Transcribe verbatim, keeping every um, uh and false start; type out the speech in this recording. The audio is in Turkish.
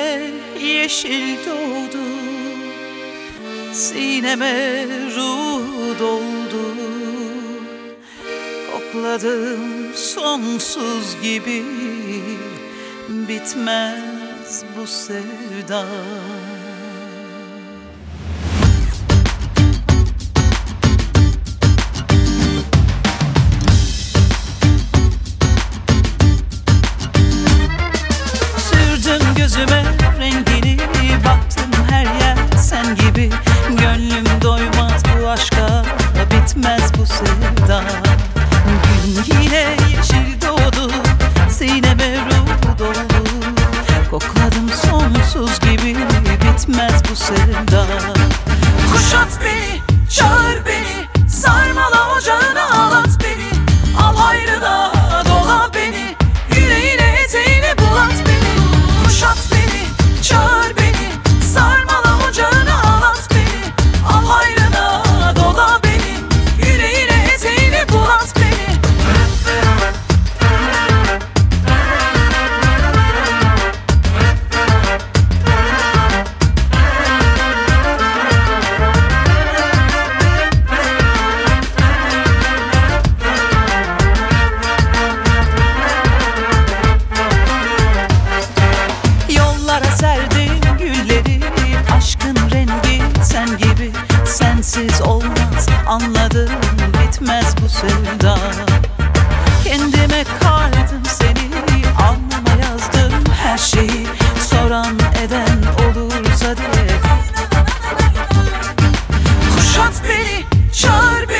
yine yeşil doğdu, sineme ruh doldu. Kokladım sonsuz gibi, bitmez bu sevda. Sürdüm gözüme rengini, baktım her yer sen gibi. Gönlüm doymaz bu aşka, bitmez bu sevda. Gün yine yeşil doğdu, sineme ruh doldu. Kokladım sonsuz gibi, bitmez bu sevda. Kuşat beni, çağır beni, sarmala ocağına ağlat beni. Al hayrına dola beni, yüreğine eteğine bulat beni. Kuşat beni, çağır beni, sarmala ocağına ağlat beni. Al hayrına dola beni, yüreğine eteğine bulat beni. Serdim gülleri, aşkın rengi sen gibi. Sensiz olmaz anladım, bitmez bu sevda. Kendime kardım seni, alnıma yazdım her şeyi. Soran eden olursa de. Kuşat beni, çağır beni.